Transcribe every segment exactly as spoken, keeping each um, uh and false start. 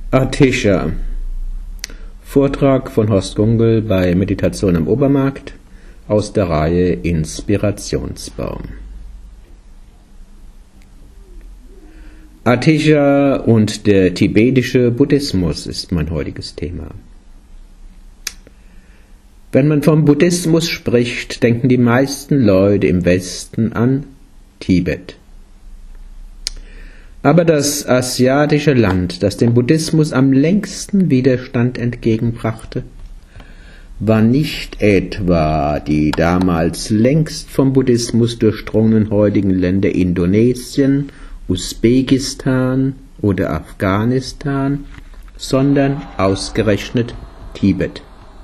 Atisha. Vortrag von Horst Gungel bei Meditation am Obermarkt aus der Reihe Inspirationsbaum. Atisha und der tibetische Buddhismus ist mein heutiges Thema. Wenn man vom Buddhismus spricht, denken die meisten Leute im Westen an Tibet. Aber das asiatische Land, das dem Buddhismus am längsten Widerstand entgegenbrachte, war nicht etwa die damals längst vom Buddhismus durchdrungenen heutigen Länder Indonesien, Usbekistan oder Afghanistan, sondern ausgerechnet Tibet.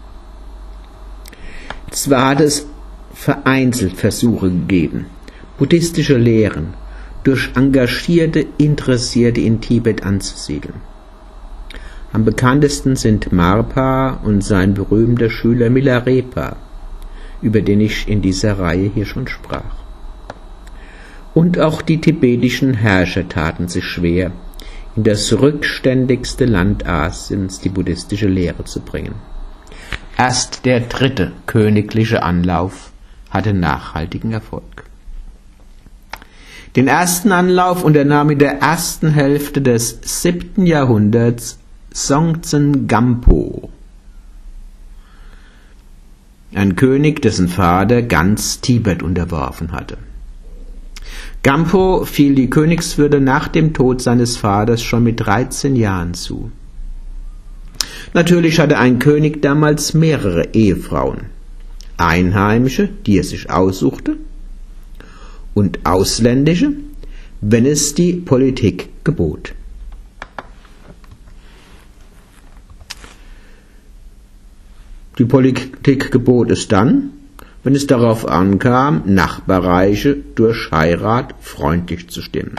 Zwar hat es vereinzelt Versuche gegeben, buddhistische Lehren durch engagierte Interessierte in Tibet anzusiedeln. Am bekanntesten sind Marpa und sein berühmter Schüler Milarepa, über den ich in dieser Reihe hier schon sprach. Und auch die tibetischen Herrscher taten sich schwer, in das rückständigste Land Asiens die buddhistische Lehre zu bringen. Erst der dritte königliche Anlauf hatte nachhaltigen Erfolg. Den ersten Anlauf unternahm in der ersten Hälfte des siebten Jahrhunderts Songtsen Gampo, ein König, dessen Vater ganz Tibet unterworfen hatte. Gampo fiel die Königswürde nach dem Tod seines Vaters schon mit dreizehn Jahren zu. Natürlich hatte ein König damals mehrere Ehefrauen, einheimische, die er sich aussuchte, und ausländische, wenn es die Politik gebot. Die Politik gebot es dann, wenn es darauf ankam, Nachbarreiche durch Heirat freundlich zu stimmen.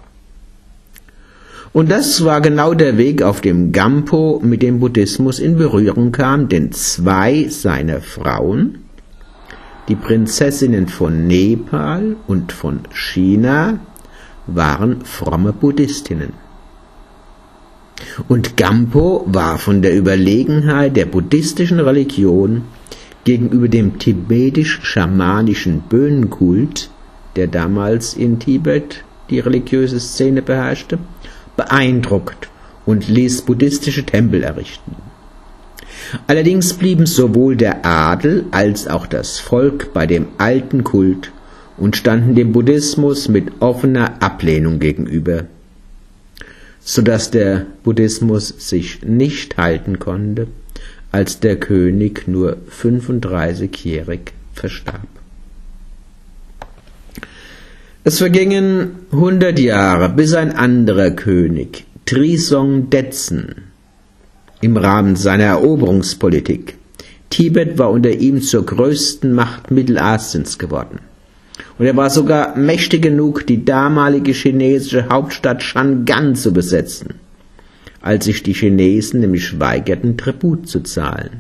Und das war genau der Weg, auf dem Gampo mit dem Buddhismus in Berührung kam, denn zwei seiner Frauen, die Prinzessinnen von Nepal und von China, waren fromme Buddhistinnen. Und Gampo war von der Überlegenheit der buddhistischen Religion gegenüber dem tibetisch-schamanischen Böhnenkult, der damals in Tibet die religiöse Szene beherrschte, beeindruckt und ließ buddhistische Tempel errichten. Allerdings blieben sowohl der Adel als auch das Volk bei dem alten Kult und standen dem Buddhismus mit offener Ablehnung gegenüber, sodass der Buddhismus sich nicht halten konnte, als der König nur fünfunddreißigjährig verstarb. Es vergingen hundert Jahre, bis ein anderer König, Trisong Detsen, im Rahmen seiner Eroberungspolitik. Tibet war unter ihm zur größten Macht Mittelasiens geworden. Und er war sogar mächtig genug, die damalige chinesische Hauptstadt Chang'an zu besetzen, als sich die Chinesen nämlich weigerten, Tribut zu zahlen.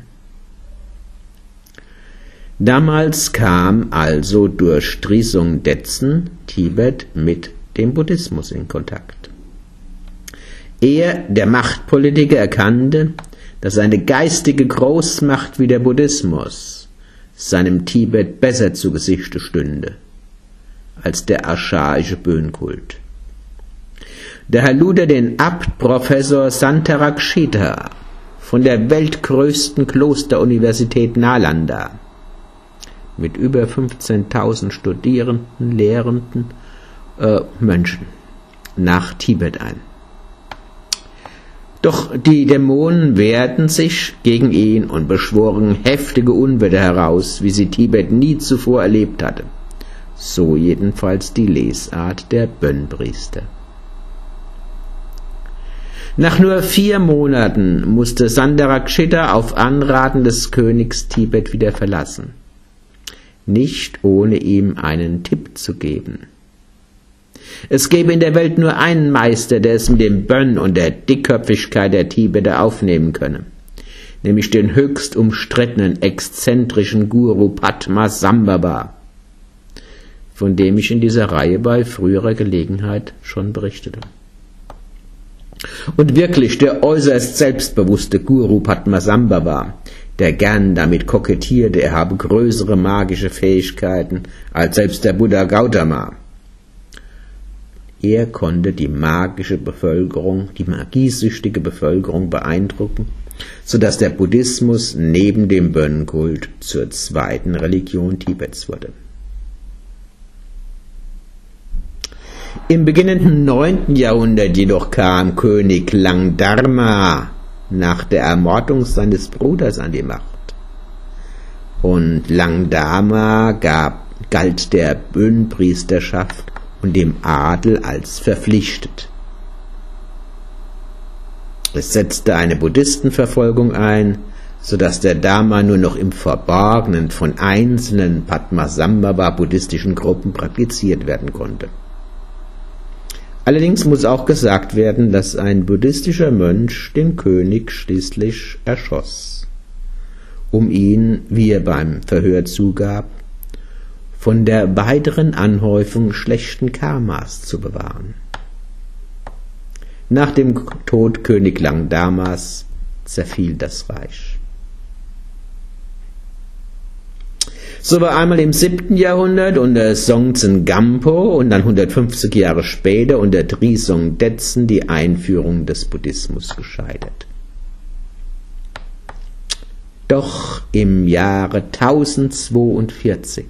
Damals kam also durch Trisong Detsen Tibet mit dem Buddhismus in Kontakt. Er, der Machtpolitiker, erkannte, dass eine geistige Großmacht wie der Buddhismus seinem Tibet besser zu Gesichte stünde als der archaische Böhnenkult. Daher lud er den Abt Professor Santarakshita von der weltgrößten Klosteruniversität Nalanda mit über fünfzehntausend Studierenden, Lehrenden, äh, Mönchen nach Tibet ein. Doch die Dämonen wehrten sich gegen ihn und beschworen heftige Unwetter heraus, wie sie Tibet nie zuvor erlebt hatte. So jedenfalls die Lesart der Bön-Priester. Nach nur vier Monaten musste Santarakshita auf Anraten des Königs Tibet wieder verlassen, nicht ohne ihm einen Tipp zu geben. Es gäbe in der Welt nur einen Meister, der es mit dem Bön und der Dickköpfigkeit der Tibeter aufnehmen könne, nämlich den höchst umstrittenen, exzentrischen Guru Padmasambhava, von dem ich in dieser Reihe bei früherer Gelegenheit schon berichtete. Und wirklich der äußerst selbstbewusste Guru Padmasambhava, der gern damit kokettierte, er habe größere magische Fähigkeiten als selbst der Buddha Gautama. Er konnte die magische Bevölkerung, die magiesüchtige Bevölkerung beeindrucken, sodass der Buddhismus neben dem Bönnenkult zur zweiten Religion Tibets wurde. Im beginnenden neunten Jahrhundert jedoch kam König Langdharma nach der Ermordung seines Bruders an die Macht. Und Langdharma gab, galt der Böhnenpriesterschaft und dem Adel als verpflichtet. Es setzte eine Buddhistenverfolgung ein, sodass der Dharma nur noch im Verborgenen von einzelnen Padmasambhava-buddhistischen Gruppen praktiziert werden konnte. Allerdings muss auch gesagt werden, dass ein buddhistischer Mönch den König schließlich erschoss, um ihn, wie er beim Verhör zugab, von der weiteren Anhäufung schlechten Karmas zu bewahren. Nach dem Tod König Langdharmas zerfiel das Reich. So war einmal im siebten Jahrhundert unter Songtsen Gampo und dann hundertfünfzig Jahre später unter Trisong Detsen die Einführung des Buddhismus gescheitert. Doch im Jahre tausendzweiundvierzig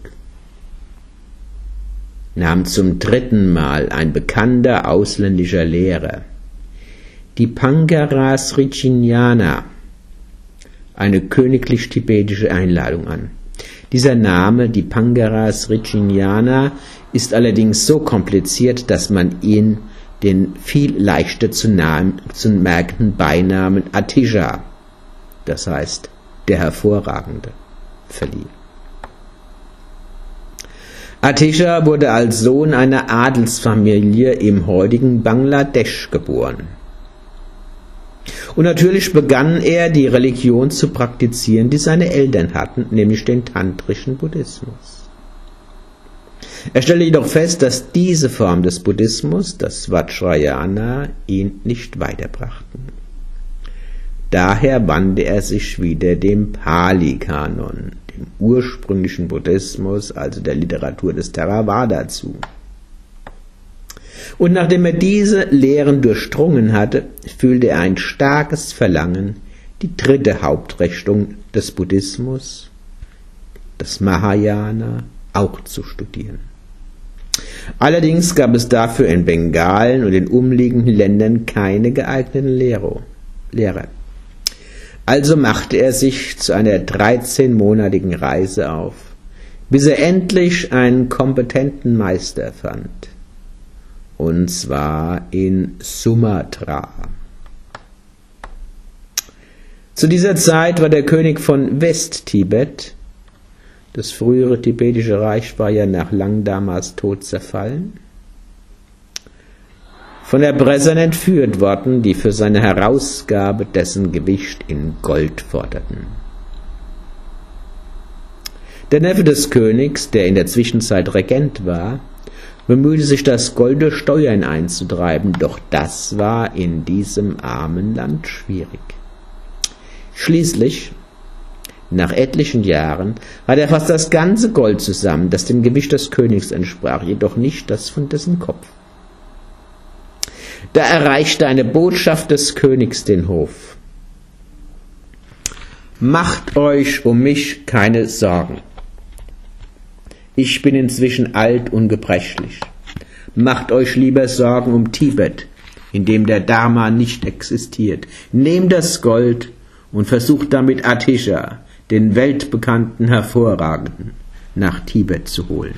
nahm zum dritten Mal ein bekannter ausländischer Lehrer, Dipangara Srichinyana, eine königlich-tibetische Einladung an. Dieser Name, Dipangara Srichinyana, ist allerdings so kompliziert, dass man ihn den viel leichter zu, namen, zu merkenden Beinamen Atisha, das heißt der Hervorragende, verlieh. Atisha wurde als Sohn einer Adelsfamilie im heutigen Bangladesch geboren. Und natürlich begann er, die Religion zu praktizieren, die seine Eltern hatten, nämlich den tantrischen Buddhismus. Er stellte jedoch fest, dass diese Form des Buddhismus, das Vajrayana, ihn nicht weiterbrachten. Daher wandte er sich wieder dem Pali-Kanon, dem ursprünglichen Buddhismus, also der Literatur des Theravada, zu. Und nachdem er diese Lehren durchdrungen hatte, fühlte er ein starkes Verlangen, die dritte Hauptrichtung des Buddhismus, das Mahayana, auch zu studieren. Allerdings gab es dafür in Bengalen und den umliegenden Ländern keine geeigneten Lehrer. Also machte er sich zu einer dreizehnmonatigen Reise auf, bis er endlich einen kompetenten Meister fand. Und zwar in Sumatra. Zu dieser Zeit war der König von West-Tibet, das frühere tibetische Reich war ja nach Langdharmas Tod zerfallen, von Erpressern entführt worden, die für seine Herausgabe dessen Gewicht in Gold forderten. Der Neffe des Königs, der in der Zwischenzeit Regent war, bemühte sich, das Gold durch Steuern einzutreiben, doch das war in diesem armen Land schwierig. Schließlich, nach etlichen Jahren, hatte er fast das ganze Gold zusammen, das dem Gewicht des Königs entsprach, jedoch nicht das von dessen Kopf. Da erreichte eine Botschaft des Königs den Hof. Macht euch um mich keine Sorgen. Ich bin inzwischen alt und gebrechlich. Macht euch lieber Sorgen um Tibet, in dem der Dharma nicht existiert. Nehmt das Gold und versucht damit Atisha, den weltbekannten Hervorragenden, nach Tibet zu holen.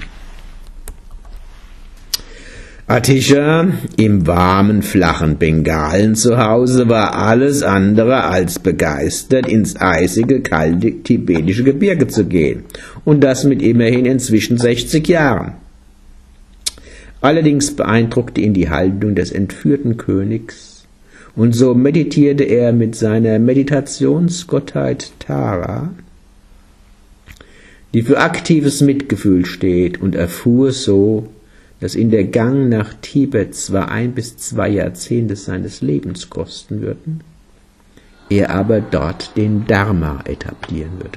Atisha, im warmen, flachen Bengalen zu Hause, war alles andere als begeistert, ins eisige, kalte tibetische Gebirge zu gehen, und das mit immerhin inzwischen sechzig Jahren. Allerdings beeindruckte ihn die Haltung des entführten Königs, und so meditierte er mit seiner Meditationsgottheit Tara, die für aktives Mitgefühl steht, und erfuhr so, dass ihn der Gang nach Tibet zwar ein bis zwei Jahrzehnte seines Lebens kosten würden, er aber dort den Dharma etablieren würde.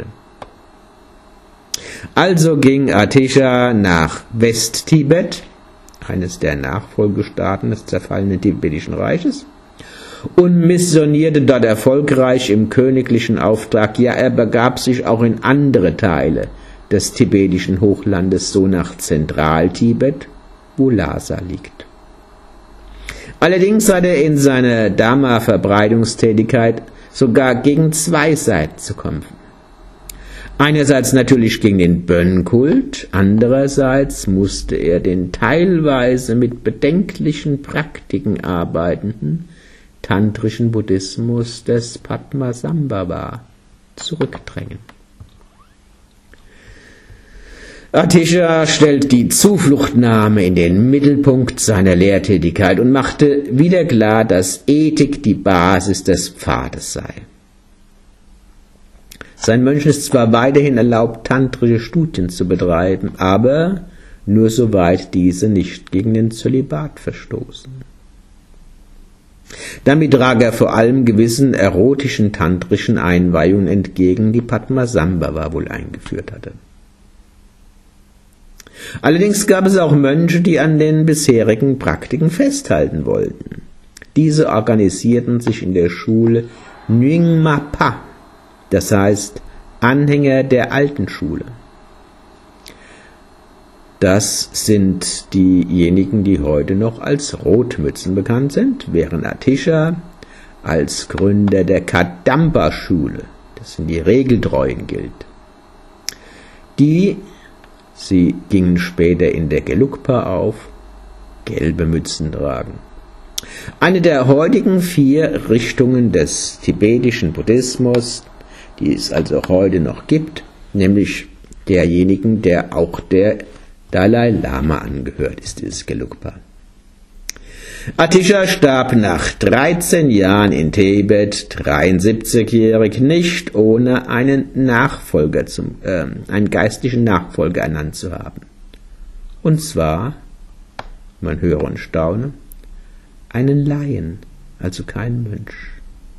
Also ging Atisha nach West-Tibet, eines der Nachfolgestaaten des zerfallenen tibetischen Reiches, und missionierte dort erfolgreich im königlichen Auftrag. Ja, er begab sich auch in andere Teile des tibetischen Hochlandes, so nach Zentral-Tibet, wo Lhasa liegt. Allerdings hat er in seiner Dharma-Verbreitungstätigkeit sogar gegen zwei Seiten zu kämpfen. Einerseits natürlich gegen den Bön-Kult, andererseits musste er den teilweise mit bedenklichen Praktiken arbeitenden tantrischen Buddhismus des Padmasambhava zurückdrängen. Atisha stellt die Zufluchtnahme in den Mittelpunkt seiner Lehrtätigkeit und machte wieder klar, dass Ethik die Basis des Pfades sei. Sein Mönchen ist zwar weiterhin erlaubt, tantrische Studien zu betreiben, aber nur soweit diese nicht gegen den Zölibat verstoßen. Damit trag er vor allem gewissen erotischen tantrischen Einweihungen entgegen, die Padmasambhava wohl eingeführt hatte. Allerdings gab es auch Mönche, die an den bisherigen Praktiken festhalten wollten. Diese organisierten sich in der Schule Nyingma-pa, das heißt Anhänger der alten Schule. Das sind diejenigen, die heute noch als Rotmützen bekannt sind, während Atisha als Gründer der Kadampa-Schule, das sind die Regeltreuen, gilt. Die, sie gingen später in der Gelugpa auf, gelbe Mützen tragen. Eine der heutigen vier Richtungen des tibetischen Buddhismus, die es also heute noch gibt, nämlich derjenigen, der auch der Dalai Lama angehört, ist dieses Gelugpa. Atisha starb nach dreizehn Jahren in Tibet, dreiundsiebzigjährig, nicht ohne einen Nachfolger zum, äh, einen geistlichen Nachfolger ernannt zu haben. Und zwar, man höre und staune, einen Laien, also keinen Mönch.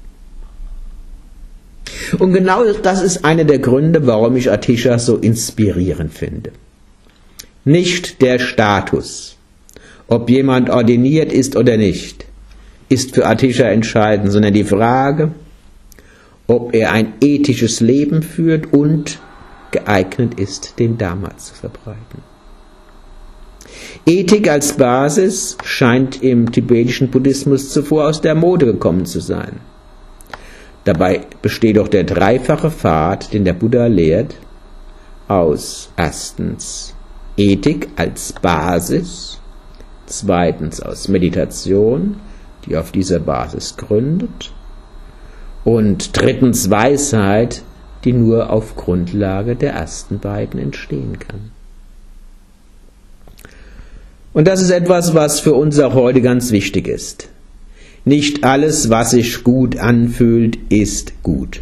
Und genau das ist einer der Gründe, warum ich Atisha so inspirierend finde. Nicht der Status, ob jemand ordiniert ist oder nicht, ist für Atisha entscheidend, sondern die Frage, ob er ein ethisches Leben führt und geeignet ist, den Dharma zu verbreiten. Ethik als Basis scheint im tibetischen Buddhismus zuvor aus der Mode gekommen zu sein. Dabei besteht auch der dreifache Pfad, den der Buddha lehrt, aus erstens Ethik als Basis, zweitens aus Meditation, die auf dieser Basis gründet, und drittens Weisheit, die nur auf Grundlage der ersten beiden entstehen kann. Und das ist etwas, was für uns auch heute ganz wichtig ist. Nicht alles, was sich gut anfühlt, ist gut.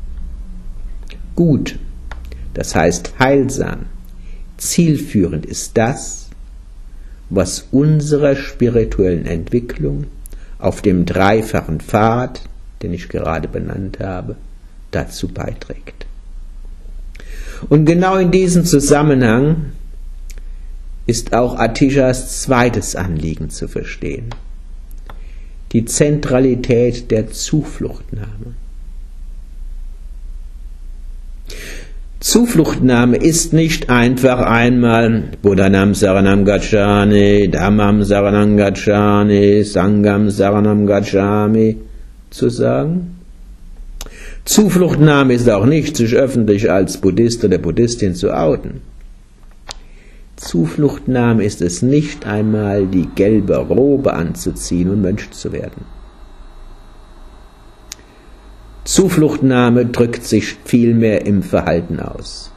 Gut, das heißt heilsam, zielführend ist das, was unserer spirituellen Entwicklung auf dem dreifachen Pfad, den ich gerade benannt habe, dazu beiträgt. Und genau in diesem Zusammenhang ist auch Atishas zweites Anliegen zu verstehen: die Zentralität der Zufluchtnahme. Zufluchtnahme ist nicht einfach einmal Buddhanam Saranam Gacchami, Dhammam Saranam Gacchami, Sangham Saranam Gacchami zu sagen. Zufluchtnahme ist auch nicht, sich öffentlich als Buddhist oder Buddhistin zu outen. Zufluchtnahme ist es nicht einmal, die gelbe Robe anzuziehen und Mönch zu werden. Zufluchtnahme drückt sich vielmehr im Verhalten aus.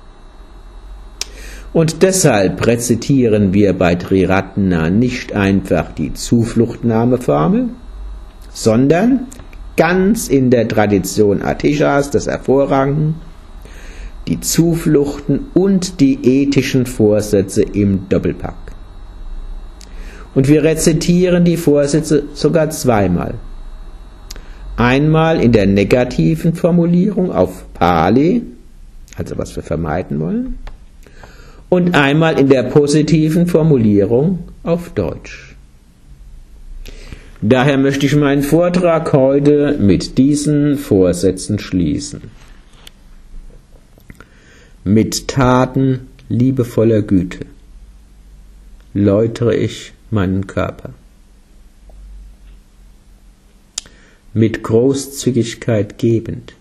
Und deshalb rezitieren wir bei Triratna nicht einfach die Zufluchtnahmeformel, sondern ganz in der Tradition Atishas, das Hervorragende, die Zufluchten und die ethischen Vorsätze im Doppelpack. Und wir rezitieren die Vorsätze sogar zweimal. Einmal in der negativen Formulierung auf Pali, also was wir vermeiden wollen, und einmal in der positiven Formulierung auf Deutsch. Daher möchte ich meinen Vortrag heute mit diesen Vorsätzen schließen. Mit Taten liebevoller Güte läutere ich meinen Körper. Mit Großzügigkeit gebend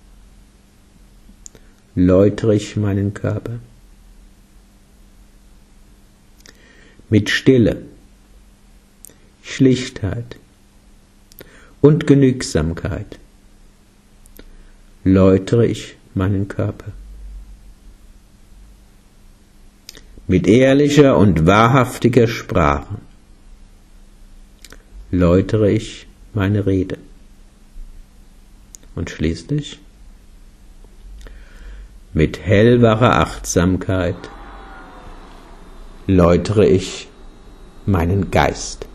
läutere ich meinen Körper. Mit Stille, Schlichtheit und Genügsamkeit läutere ich meinen Körper. Mit ehrlicher und wahrhaftiger Sprache läutere ich meine Rede. Und schließlich mit hellwacher Achtsamkeit läutere ich meinen Geist.